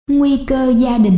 Nguy cơ gia đình.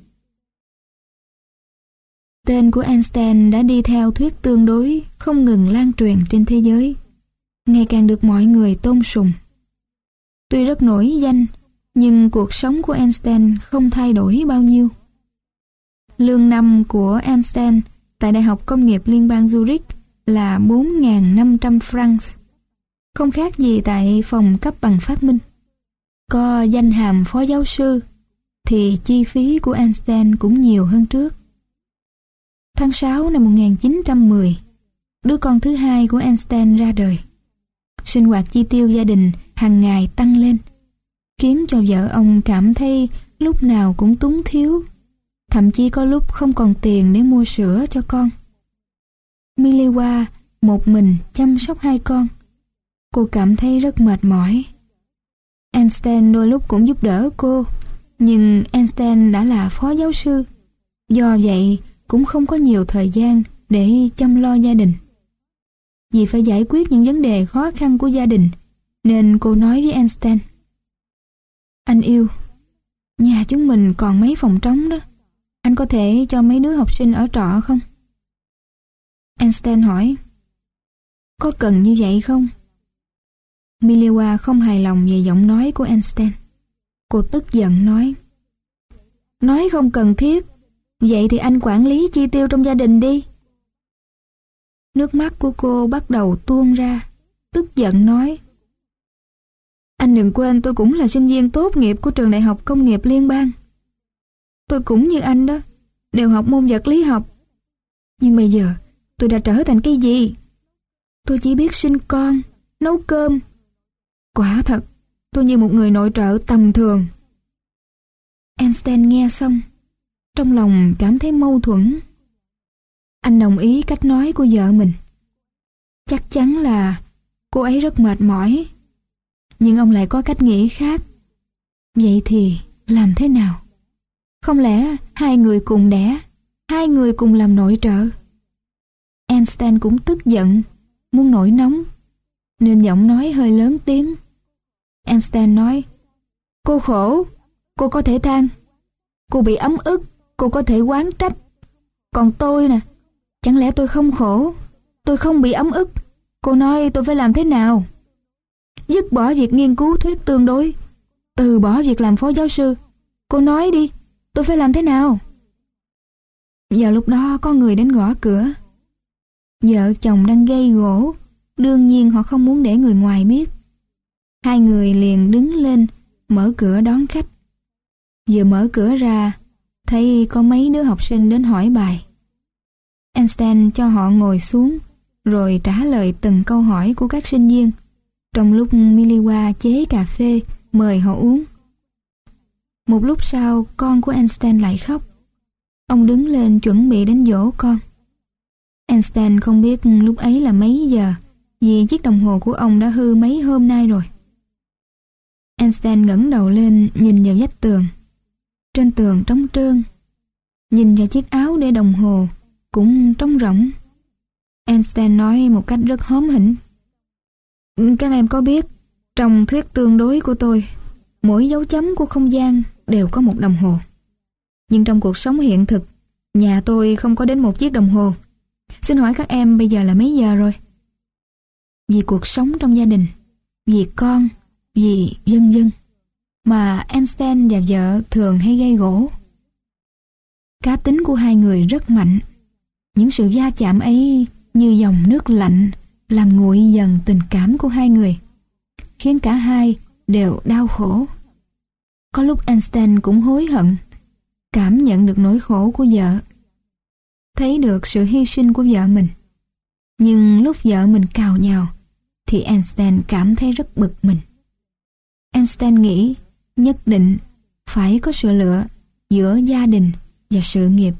Tên của Einstein đã đi theo thuyết tương đối không ngừng lan truyền trên thế giới, ngày càng được mọi người tôn sùng. Tuy rất nổi danh, nhưng cuộc sống của Einstein không thay đổi bao nhiêu. Lương năm của Einstein tại Đại học Công nghiệp Liên bang Zurich là 4.500 francs, không khác gì tại phòng cấp bằng phát minh. Có danh hàm phó giáo sư thì chi phí của Einstein cũng nhiều hơn trước. Tháng 6 năm 1910, đứa con thứ hai của Einstein ra đời. Sinh hoạt chi tiêu gia đình hàng ngày tăng lên, khiến cho vợ ông cảm thấy lúc nào cũng túng thiếu, thậm chí có lúc không còn tiền để mua sữa cho con. Miliwa một mình chăm sóc hai con. Cô cảm thấy rất mệt mỏi. Einstein đôi lúc cũng giúp đỡ cô, nhưng Einstein đã là phó giáo sư, do vậy cũng không có nhiều thời gian để chăm lo gia đình. Vì phải giải quyết những vấn đề khó khăn của gia đình, nên cô nói với Einstein: "Anh yêu, nhà chúng mình còn mấy phòng trống đó. Anh có thể cho mấy đứa học sinh ở trọ không?" Einstein hỏi: "Có cần như vậy không?" Miliwa không hài lòng về giọng nói của Einstein. Cô tức giận nói: "Nói không cần thiết, vậy thì anh quản lý chi tiêu trong gia đình đi." Nước mắt của cô bắt đầu tuôn ra, tức giận nói: "Anh đừng quên tôi cũng là sinh viên tốt nghiệp của trường Đại học Công nghiệp Liên bang. Tôi cũng như anh đó, đều học môn vật lý học. Nhưng bây giờ tôi đã trở thành cái gì? Tôi chỉ biết sinh con, nấu cơm. Quả thật, tôi như một người nội trợ tầm thường." Einstein nghe xong, trong lòng cảm thấy mâu thuẫn. Anh đồng ý cách nói của vợ mình. Chắc chắn là cô ấy rất mệt mỏi, nhưng ông lại có cách nghĩ khác. Vậy thì làm thế nào? Không lẽ hai người cùng đẻ, hai người cùng làm nội trợ? Einstein cũng tức giận, muốn nổi nóng, nên giọng nói hơi lớn tiếng. Einstein nói: "Cô khổ, cô có thể than. Cô bị ấm ức, cô có thể oán trách. Còn tôi nè, chẳng lẽ tôi không khổ, tôi không bị ấm ức? Cô nói tôi phải làm thế nào? Dứt bỏ việc nghiên cứu thuyết tương đối, từ bỏ việc làm phó giáo sư. Cô nói đi, tôi phải làm thế nào?" Vào lúc đó có người đến gõ cửa. Vợ chồng đang gây gổ, đương nhiên họ không muốn để người ngoài biết. Hai người liền đứng lên mở cửa đón khách. Vừa mở cửa ra, thấy có mấy đứa học sinh đến hỏi bài. Einstein cho họ ngồi xuống, rồi trả lời từng câu hỏi của các sinh viên, trong lúc Miliwa chế cà phê mời họ uống. Một lúc sau, con của Einstein lại khóc. Ông đứng lên chuẩn bị đến dỗ con. Einstein không biết lúc ấy là mấy giờ, vì chiếc đồng hồ của ông đã hư mấy hôm nay rồi. Einstein ngẩng đầu lên nhìn vào vách tường. Trên tường trống trơn. Nhìn vào chiếc áo để đồng hồ cũng trống rỗng. Einstein nói một cách rất hóm hỉnh: "Các em có biết, trong thuyết tương đối của tôi, mỗi dấu chấm của không gian đều có một đồng hồ. Nhưng trong cuộc sống hiện thực, nhà tôi không có đến một chiếc đồng hồ. Xin hỏi các em bây giờ là mấy giờ rồi?" Vì cuộc sống trong gia đình, vì con, vì vân vân, mà Einstein và vợ thường hay gây gổ. Cá tính của hai người rất mạnh. Những sự va chạm ấy như dòng nước lạnh làm nguội dần tình cảm của hai người, khiến cả hai đều đau khổ. Có lúc Einstein cũng hối hận, cảm nhận được nỗi khổ của vợ, thấy được sự hy sinh của vợ mình. Nhưng lúc vợ mình càu nhàu thì Einstein cảm thấy rất bực mình. Einstein nghĩ nhất định phải có sự lựa giữa gia đình và sự nghiệp.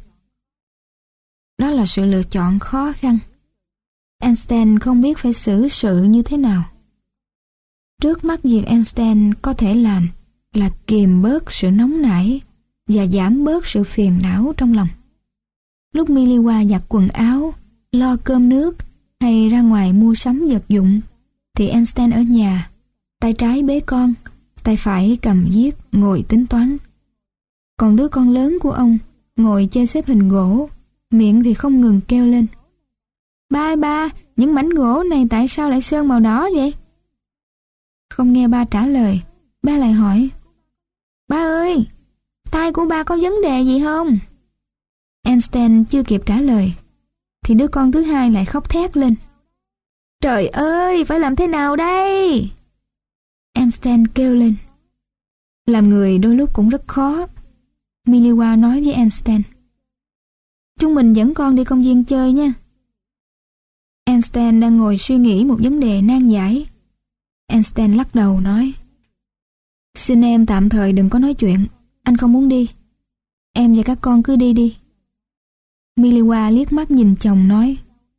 Đó là sự lựa chọn khó khăn. Einstein không biết phải xử sự như thế nào. Trước mắt việc Einstein có thể làm là kìm bớt sự nóng nảy và giảm bớt sự phiền não trong lòng. Lúc Miliwa giặt quần áo, lo cơm nước hay ra ngoài mua sắm vật dụng, thì Einstein ở nhà, tay trái bế con, tay phải cầm viết ngồi tính toán. Còn đứa con lớn của ông ngồi chơi xếp hình gỗ, miệng thì không ngừng kêu lên: Ba ơi ba, những mảnh gỗ này tại sao lại sơn màu đỏ vậy? Không nghe ba trả lời, ba lại hỏi: Ba ơi, tai của ba có vấn đề gì không? Einstein chưa kịp trả lời thì đứa con thứ hai lại khóc thét lên: Trời ơi, phải làm thế nào đây? Einstein kêu lên: Làm người đôi lúc cũng rất khó. Miliwa nói với Einstein: Chúng mình dẫn con đi công viên chơi nha. Einstein đang ngồi suy nghĩ một vấn đề nan giải. Einstein lắc đầu nói: Xin em tạm thời đừng có nói chuyện, anh không muốn đi. Em và các con cứ đi đi. Miliwa liếc mắt nhìn chồng nói: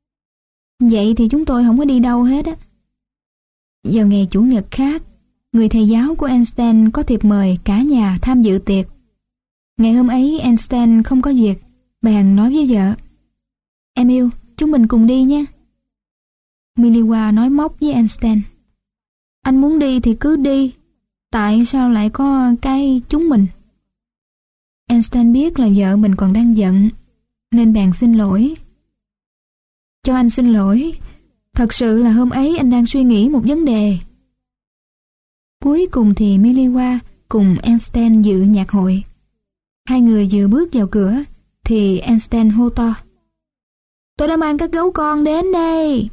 Vậy thì chúng tôi không có đi đâu hết á. Vào ngày Chủ nhật khác, người thầy giáo của Einstein có thiệp mời cả nhà tham dự tiệc. Ngày hôm ấy Einstein không có việc, bèn nói với vợ: Em yêu, chúng mình cùng đi nhé. Miliwa nói móc với Einstein: Anh muốn đi thì cứ đi, tại sao lại có cái chúng mình? Einstein biết là vợ mình còn đang giận, nên bèn xin lỗi. Cho anh xin lỗi, thật sự là hôm ấy anh đang suy nghĩ một vấn đề. Cuối cùng thì Miliwa cùng Einstein dự nhạc hội. Hai người vừa bước vào cửa thì Einstein hô to: Tôi đã mang các gấu con đến đây.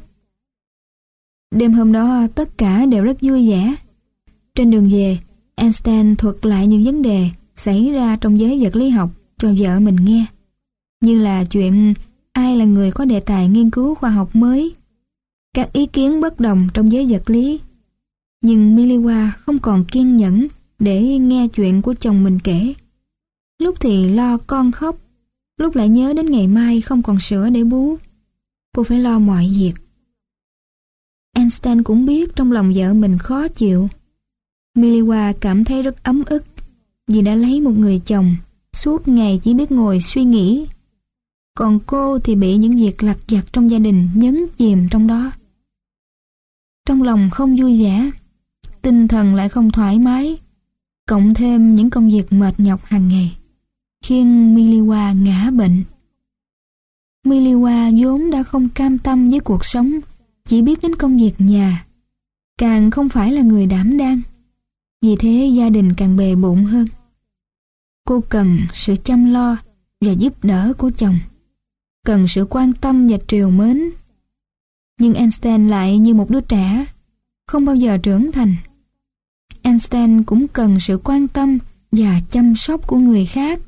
Đêm hôm đó tất cả đều rất vui vẻ. Trên đường về, Einstein thuật lại những vấn đề xảy ra trong giới vật lý học cho vợ mình nghe, như là chuyện ai là người có đề tài nghiên cứu khoa học mới, các ý kiến bất đồng trong giới vật lý. Nhưng Miliwa không còn kiên nhẫn để nghe chuyện của chồng mình kể. Lúc thì lo con khóc, lúc lại nhớ đến ngày mai không còn sữa để bú. Cô phải lo mọi việc. Einstein cũng biết trong lòng vợ mình khó chịu. Miliwa cảm thấy rất ấm ức vì đã lấy một người chồng suốt ngày chỉ biết ngồi suy nghĩ. Còn cô thì bị những việc lặt vặt trong gia đình nhấn chìm trong đó. Trong lòng không vui vẻ, tinh thần lại không thoải mái, cộng thêm những công việc mệt nhọc hàng ngày, khiến Miliwa ngã bệnh. Miliwa vốn đã không cam tâm với cuộc sống, chỉ biết đến công việc nhà, càng không phải là người đảm đang. Vì thế gia đình càng bề bộn hơn. Cô cần sự chăm lo và giúp đỡ của chồng, cần sự quan tâm và trìu mến. Nhưng Einstein lại như một đứa trẻ, không bao giờ trưởng thành. Einstein cũng cần sự quan tâm và chăm sóc của người khác.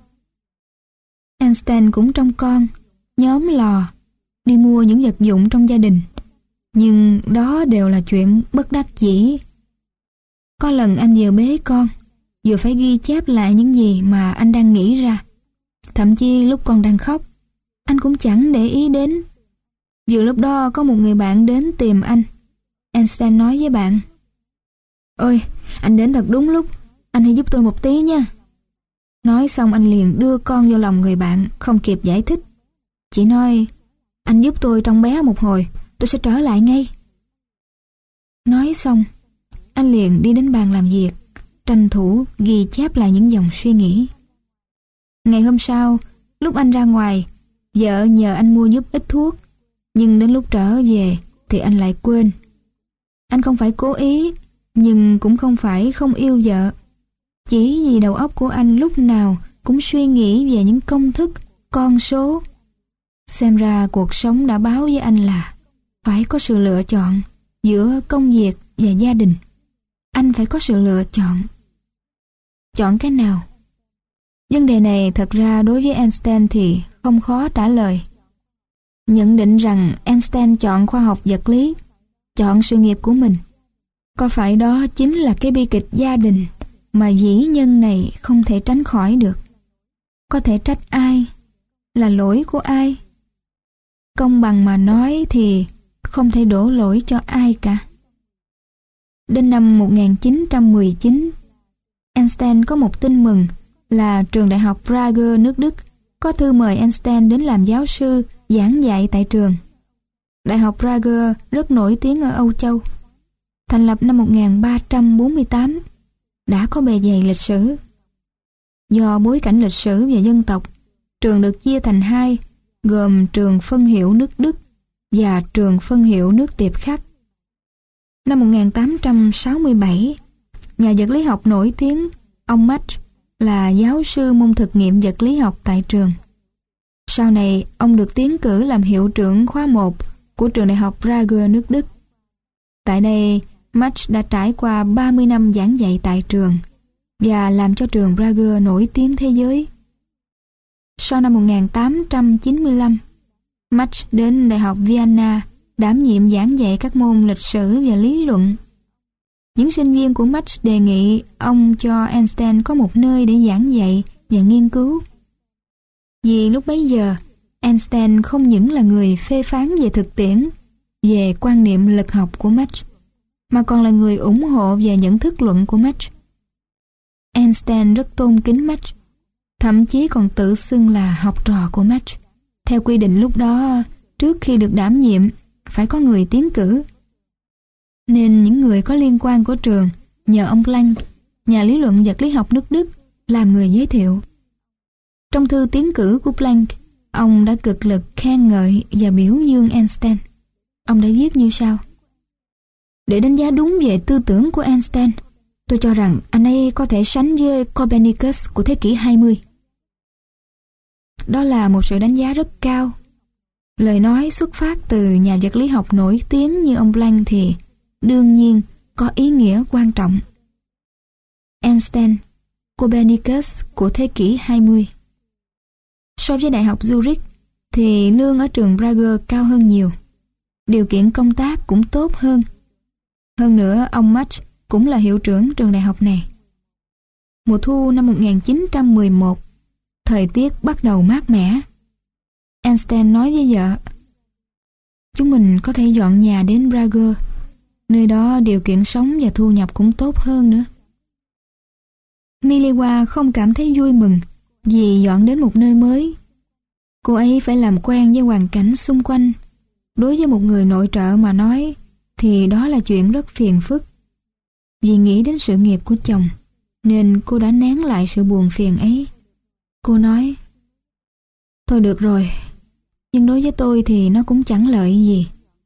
Einstein cũng trông con, nhóm lò, đi mua những vật dụng trong gia đình. Nhưng đó đều là chuyện bất đắc dĩ. Có lần anh vừa bế con, vừa phải ghi chép lại những gì mà anh đang nghĩ ra. Thậm chí lúc con đang khóc, anh cũng chẳng để ý đến. Vừa lúc đó có một người bạn đến tìm anh. Einstein nói với bạn: Ôi, anh đến thật đúng lúc, anh hãy giúp tôi một tí nha. Nói xong anh liền đưa con vô lòng người bạn, không kịp giải thích. Chỉ nói: Anh giúp tôi trông bé một hồi, tôi sẽ trở lại ngay. Nói xong, anh liền đi đến bàn làm việc, tranh thủ ghi chép lại những dòng suy nghĩ. Ngày hôm sau, lúc anh ra ngoài, vợ nhờ anh mua giúp ít thuốc, nhưng đến lúc trở về thì anh lại quên. Anh không phải cố ý, nhưng cũng không phải không yêu vợ. Chỉ vì đầu óc của anh lúc nào cũng suy nghĩ về những công thức, con số. Xem ra cuộc sống đã báo với anh là phải có sự lựa chọn giữa công việc và gia đình. Anh phải có sự lựa chọn. Chọn cái nào? Vấn đề này thật ra đối với Einstein thì không khó trả lời. Nhận định rằng Einstein chọn khoa học vật lý, chọn sự nghiệp của mình. Có phải đó chính là cái bi kịch gia đình mà vĩ nhân này không thể tránh khỏi được? Có thể trách ai? Là lỗi của ai? Công bằng mà nói thì không thể đổ lỗi cho ai cả. Đến năm 1919, Einstein có một tin mừng là trường đại học Prager nước Đức có thư mời Einstein đến làm giáo sư giảng dạy tại trường. Đại học Prager rất nổi tiếng ở Âu Châu. Thành lập năm 1348, đã có bề dày lịch sử. Do bối cảnh lịch sử và dân tộc, trường được chia thành hai, gồm trường phân hiệu nước Đức và trường phân hiệu nước Tiệp Khắc. Năm 1867, nhà vật lý học nổi tiếng ông Mach là giáo sư môn thực nghiệm vật lý học tại trường. Sau này, ông được tiến cử làm hiệu trưởng khóa 1 của trường đại học Prague nước Đức. Tại đây, Mach đã trải qua 30 năm giảng dạy tại trường và làm cho trường Prague nổi tiếng thế giới. Sau năm 1895, Mach đến Đại học Vienna đảm nhiệm giảng dạy các môn lịch sử và lý luận. Những sinh viên của Mach đề nghị ông cho Einstein có một nơi để giảng dạy và nghiên cứu. Vì lúc bấy giờ, Einstein không những là người phê phán về thực tiễn, về quan niệm lực học của Mach, mà còn là người ủng hộ về nhận thức luận của Mach. Einstein rất tôn kính Mach, thậm chí còn tự xưng là học trò của Mach. Theo quy định lúc đó, trước khi được đảm nhiệm, phải có người tiến cử. Nên những người có liên quan của trường nhờ ông Planck, nhà lý luận vật lý học nước Đức, làm người giới thiệu. Trong thư tiến cử của Planck, ông đã cực lực khen ngợi và biểu dương Einstein. Ông đã viết như sau: để đánh giá đúng về tư tưởng của Einstein, tôi cho rằng anh ấy có thể sánh với Copernicus của thế kỷ 20. Đó là một sự đánh giá rất cao. Lời nói xuất phát từ nhà vật lý học nổi tiếng như ông Planck thì đương nhiên có ý nghĩa quan trọng. Einstein, Copernicus của thế kỷ 20. So với Đại học Zurich thì lương ở trường Prague cao hơn nhiều. Điều kiện công tác cũng tốt hơn. Hơn nữa, ông Mach cũng là hiệu trưởng trường đại học này. Mùa thu năm 1911, thời tiết bắt đầu mát mẻ. Einstein nói với vợ: chúng mình có thể dọn nhà đến Prague, nơi đó điều kiện sống và thu nhập cũng tốt hơn nữa. Mileva không cảm thấy vui mừng vì dọn đến một nơi mới. Cô ấy phải làm quen với hoàn cảnh xung quanh. Đối với một người nội trợ mà nói thì đó là chuyện rất phiền phức. Vì nghĩ đến sự nghiệp của chồng nên cô đã nén lại sự buồn phiền ấy. Cô nói: thôi được rồi, nhưng đối với tôi thì nó cũng chẳng lợi gì.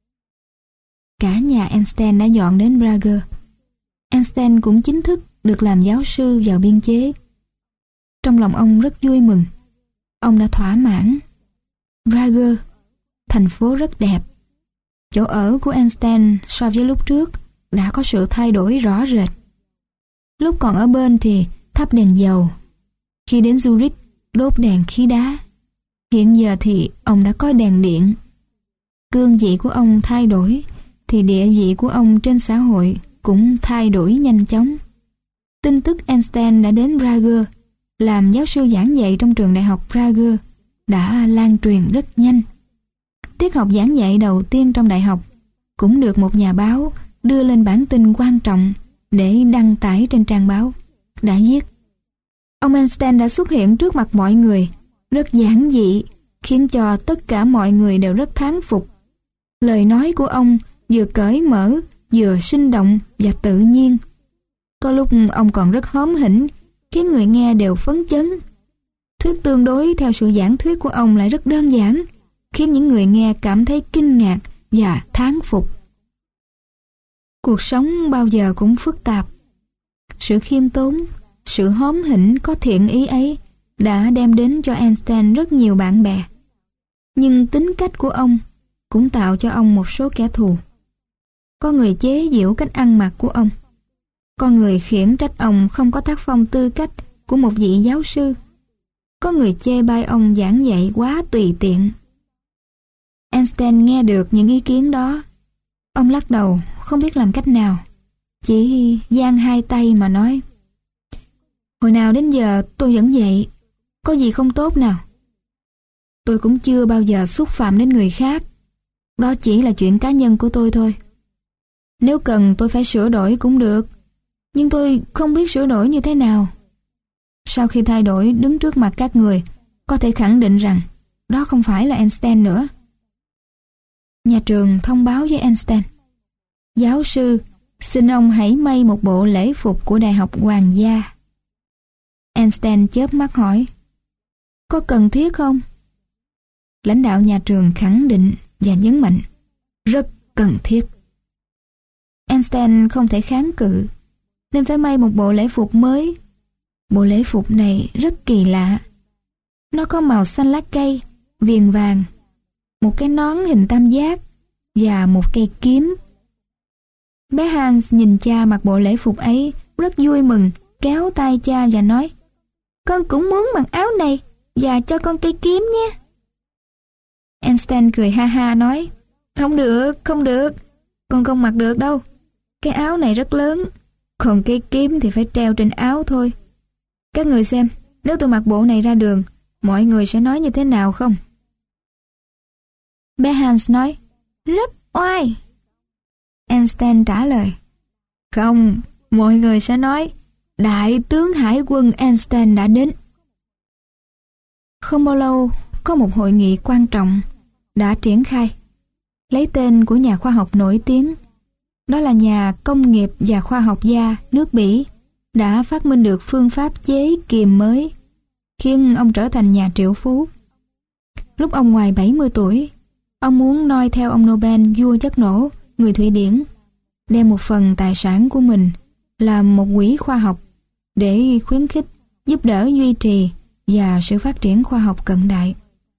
Cả nhà Einstein đã dọn đến Prague. Einstein cũng chính thức được làm giáo sư vào biên chế. Trong lòng ông rất vui mừng. Ông đã thỏa mãn. Prague, thành phố rất đẹp. Chỗ ở của Einstein so với lúc trước đã có sự thay đổi rõ rệt. Lúc còn ở bên thì thắp đèn dầu. Khi đến Zurich, đốt đèn khí đá. Hiện giờ thì ông đã có đèn điện. Cương vị của ông thay đổi thì địa vị của ông trên xã hội cũng thay đổi nhanh chóng. Tin tức Einstein đã đến Prague làm giáo sư giảng dạy trong trường đại học Prague đã lan truyền rất nhanh. Tiết học giảng dạy đầu tiên trong đại học cũng được một nhà báo đưa lên bản tin quan trọng để đăng tải trên trang báo. Đã viết: ông Einstein đã xuất hiện trước mặt mọi người, rất giản dị, khiến cho tất cả mọi người đều rất thán phục. Lời nói của ông vừa cởi mở, vừa sinh động và tự nhiên. Có lúc ông còn rất hóm hỉnh, khiến người nghe đều phấn chấn. Thuyết tương đối theo sự giảng thuyết của ông lại rất đơn giản, khiến những người nghe cảm thấy kinh ngạc và thán phục. Cuộc sống bao giờ cũng phức tạp. Sự khiêm tốn, sự hóm hỉnh có thiện ý ấy đã đem đến cho Einstein rất nhiều bạn bè. Nhưng tính cách của ông cũng tạo cho ông một số kẻ thù. Có người chế giễu cách ăn mặc của ông. Có người khiển trách ông không có tác phong tư cách của một vị giáo sư. Có người chê bai ông giảng dạy quá tùy tiện. Einstein nghe được những ý kiến đó. Ông lắc đầu không biết làm cách nào, chỉ giang hai tay mà nói: hồi nào đến giờ tôi vẫn vậy, có gì không tốt nào. Tôi cũng chưa bao giờ xúc phạm đến người khác. Đó chỉ là chuyện cá nhân của tôi thôi. Nếu cần tôi phải sửa đổi cũng được, nhưng tôi không biết sửa đổi như thế nào. Sau khi thay đổi đứng trước mặt các người, có thể khẳng định rằng đó không phải là Einstein nữa. Nhà trường thông báo với Einstein: giáo sư, xin ông hãy may một bộ lễ phục của Đại học Hoàng gia. Einstein chớp mắt hỏi, có cần thiết không? Lãnh đạo nhà trường khẳng định và nhấn mạnh, rất cần thiết. Einstein không thể kháng cự, nên phải may một bộ lễ phục mới. Bộ lễ phục này rất kỳ lạ. Nó có màu xanh lá cây, viền vàng, một cái nón hình tam giác và một cây kiếm. Bé Hans nhìn cha mặc bộ lễ phục ấy rất vui mừng, kéo tay cha và nói, con cũng muốn mặc áo này và cho con cây kiếm nhé. Einstein cười ha ha nói, không được, không được, con không mặc được đâu. Cái áo này rất lớn, còn cây kiếm thì phải treo trên áo thôi. Các người xem, nếu tôi mặc bộ này ra đường, mọi người sẽ nói như thế nào không? Bé Hans nói, rất oai. Einstein trả lời, không, mọi người sẽ nói, Đại tướng Hải quân Einstein đã đến. Không bao lâu, có một hội nghị quan trọng đã triển khai, lấy tên của nhà khoa học nổi tiếng. Đó là nhà công nghiệp và khoa học gia nước Bỉ đã phát minh được phương pháp chế kiềm mới, khiến ông trở thành nhà triệu phú. Lúc ông ngoài 70 tuổi, ông muốn noi theo ông Nobel vua chất nổ, người Thụy Điển, đem một phần tài sản của mình làm một quỹ khoa học để khuyến khích, giúp đỡ duy trì và sự phát triển khoa học cận đại.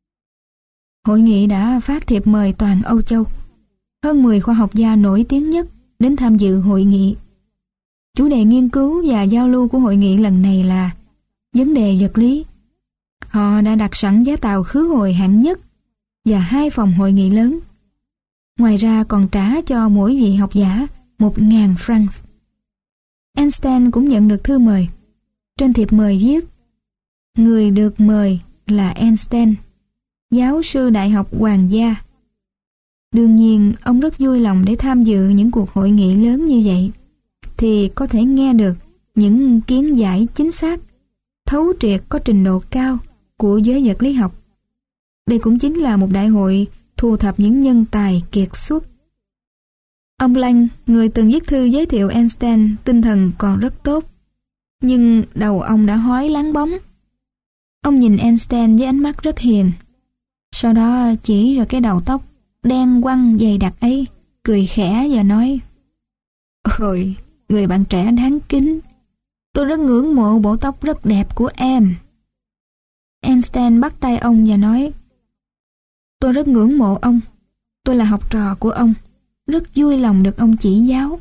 Hội nghị đã phát thiệp mời toàn Âu Châu. Hơn 10 khoa học gia nổi tiếng nhất đến tham dự hội nghị. Chủ đề nghiên cứu và giao lưu của hội nghị lần này là vấn đề vật lý. Họ đã đặt sẵn vé tàu khứ hồi hạng nhất và 2 phòng hội nghị lớn. Ngoài ra còn trả cho mỗi vị học giả 1.000 franc. Einstein cũng nhận được thư mời. Trên thiệp mời viết, người được mời là Einstein, giáo sư đại học hoàng gia. Đương nhiên, ông rất vui lòng để tham dự những cuộc hội nghị lớn như vậy, thì có thể nghe được những kiến giải chính xác, thấu triệt có trình độ cao của giới vật lý học. Đây cũng chính là một đại hội thu thập những nhân tài kiệt xuất. Ông Planck, người từng viết thư giới thiệu Einstein, tinh thần còn rất tốt, nhưng đầu ông đã hói láng bóng. Ông nhìn Einstein với ánh mắt rất hiền, sau đó chỉ vào cái đầu tóc đen quăng dày đặc ấy, cười khẽ và nói, ôi, người bạn trẻ đáng kính, tôi rất ngưỡng mộ bộ tóc rất đẹp của em. Einstein bắt tay ông và nói, tôi rất ngưỡng mộ ông, tôi là học trò của ông, rất vui lòng được ông chỉ giáo.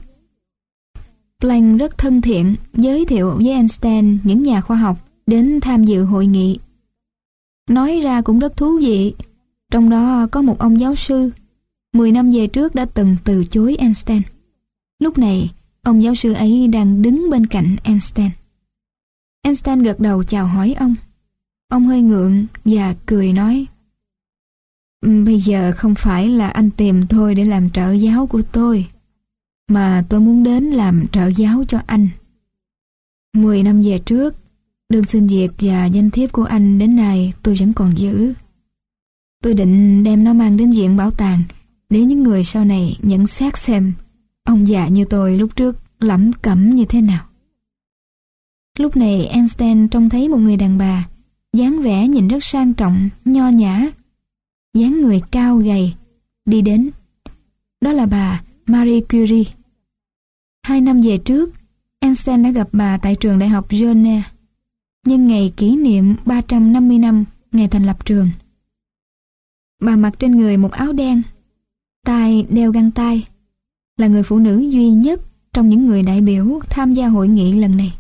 Planck rất thân thiện giới thiệu với Einstein những nhà khoa học đến tham dự hội nghị. Nói ra cũng rất thú vị, trong đó có một ông giáo sư 10 năm về trước đã từng từ chối Einstein. Lúc này, ông giáo sư ấy đang đứng bên cạnh Einstein. Einstein gật đầu chào hỏi ông. Ông hơi ngượng và cười nói, bây giờ không phải là anh tìm tôi để làm trợ giáo của tôi, mà tôi muốn đến làm trợ giáo cho anh. 10 năm về trước, đơn xin việc và danh thiếp của anh đến nay tôi vẫn còn giữ. Tôi định đem nó mang đến viện bảo tàng để những người sau này nhận xét xem ông già như tôi lúc trước lẩm cẩm như thế nào. Lúc này Einstein trông thấy một người đàn bà, dáng vẻ nhìn rất sang trọng, nho nhã, dáng người cao gầy, đi đến. Đó là bà Marie Curie. 2 năm về trước, Einstein đã gặp bà tại trường đại học Geneva, nhân ngày kỷ niệm 350 năm ngày thành lập trường. Bà mặc trên người một áo đen, tai đeo găng tay, là người phụ nữ duy nhất trong những người đại biểu tham gia hội nghị lần này.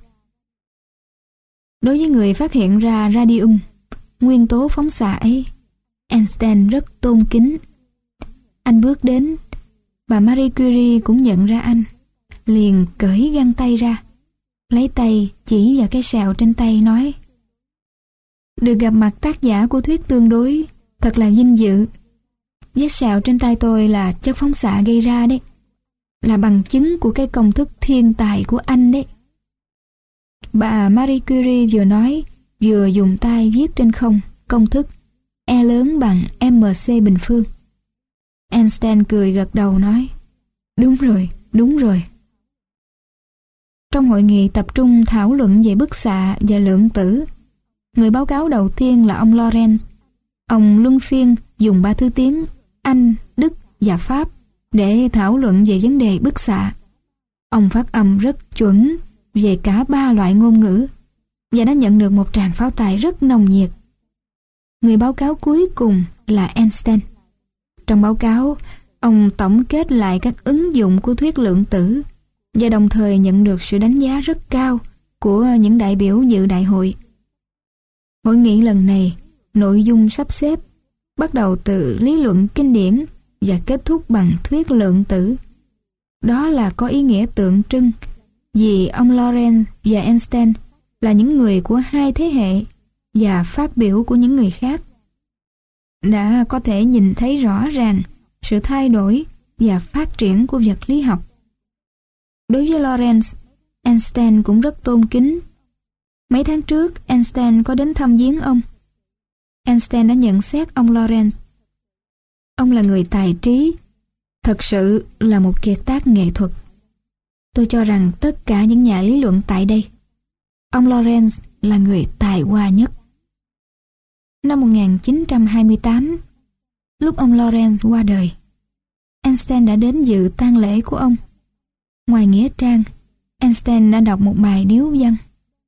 Đối với người phát hiện ra radium, nguyên tố phóng xạ ấy, Einstein rất tôn kính. Anh bước đến, bà Marie Curie cũng nhận ra anh, liền cởi găng tay ra, lấy tay chỉ vào cái sẹo trên tay nói, được gặp mặt tác giả của thuyết tương đối thật là vinh dự. Vết sẹo trên tay tôi là chất phóng xạ gây ra đấy, là bằng chứng của cái công thức thiên tài của anh đấy. Bà Marie Curie vừa nói vừa dùng tay viết trên không công thức E lớn bằng mc bình phương. Einstein cười gật đầu nói, đúng rồi, đúng rồi. Trong hội nghị tập trung thảo luận về bức xạ và lượng tử, người báo cáo đầu tiên là ông Lorentz. Ông luân phiên dùng 3 thứ tiếng Anh, Đức và Pháp để thảo luận về vấn đề bức xạ. Ông phát âm rất chuẩn về cả 3 loại ngôn ngữ và đã nhận được một tràng pháo tay rất nồng nhiệt. Người báo cáo cuối cùng là Einstein. Trong báo cáo, ông tổng kết lại các ứng dụng của thuyết lượng tử và đồng thời nhận được sự đánh giá rất cao của những đại biểu dự đại hội. Hội nghị lần này, nội dung sắp xếp bắt đầu từ lý luận kinh điển và kết thúc bằng thuyết lượng tử. Đó là có ý nghĩa tượng trưng vì ông Lorentz và Einstein là những người của 2 thế hệ và phát biểu của những người khác đã có thể nhìn thấy rõ ràng sự thay đổi và phát triển của vật lý học. Đối với Lorentz, Einstein cũng rất tôn kính. Mấy tháng trước, Einstein có đến thăm viếng ông. Einstein đã nhận xét ông Lorentz: ông là người tài trí, thật sự là một kiệt tác nghệ thuật. Tôi cho rằng tất cả những nhà lý luận tại đây, ông Lorentz là người tài hoa nhất. Năm 1928, lúc ông Lorentz qua đời, Einstein đã đến dự tang lễ của ông. Ngoài nghĩa trang, Einstein đã đọc một bài điếu văn.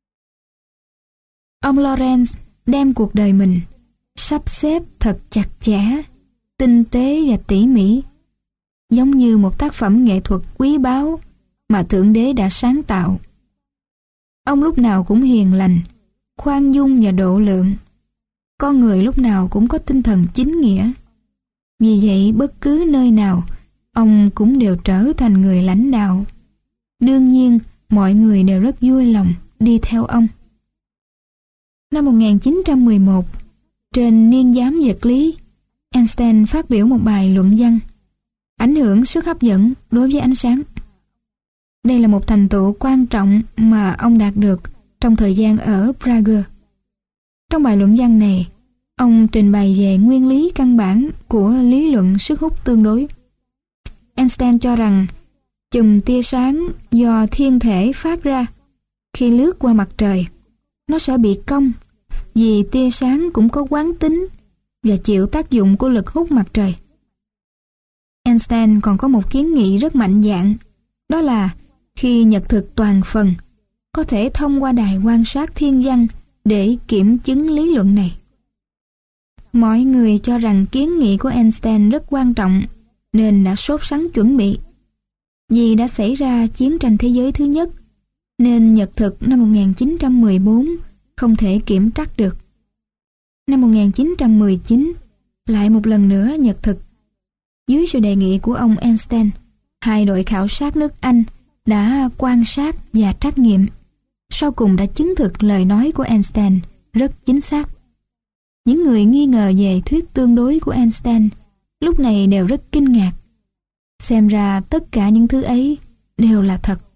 Ông Lorentz đem cuộc đời mình sắp xếp thật chặt chẽ, tinh tế và tỉ mỉ, giống như một tác phẩm nghệ thuật quý báu mà Thượng Đế đã sáng tạo. Ông lúc nào cũng hiền lành, khoan dung và độ lượng. Con người lúc nào cũng có tinh thần chính nghĩa. Vì vậy bất cứ nơi nào, ông cũng đều trở thành người lãnh đạo. Đương nhiên, mọi người đều rất vui lòng đi theo ông. Năm 1911, trên niên giám vật lý, Einstein phát biểu một bài luận văn: ảnh hưởng sức hấp dẫn đối với ánh sáng. Đây là một thành tựu quan trọng mà ông đạt được trong thời gian ở Prague. Trong bài luận văn này, ông trình bày về nguyên lý căn bản của lý luận sức hút tương đối. Einstein cho rằng chùm tia sáng do thiên thể phát ra khi lướt qua mặt trời, nó sẽ bị cong vì tia sáng cũng có quán tính và chịu tác dụng của lực hút mặt trời. Einstein còn có một kiến nghị rất mạnh dạn, đó là khi nhật thực toàn phần, có thể thông qua đài quan sát thiên văn để kiểm chứng lý luận này. Mọi người cho rằng kiến nghị của Einstein rất quan trọng nên đã sốt sắng chuẩn bị. Vì đã xảy ra chiến tranh thế giới thứ nhất, nên nhật thực năm 1914 không thể kiểm trắc được. Năm 1919, lại một lần nữa nhật thực. Dưới sự đề nghị của ông Einstein, 2 đội khảo sát nước Anh đã quan sát và trắc nghiệm. Sau cùng đã chứng thực lời nói của Einstein rất chính xác. Những người nghi ngờ về thuyết tương đối của Einstein lúc này đều rất kinh ngạc. Xem ra tất cả những thứ ấy đều là thật.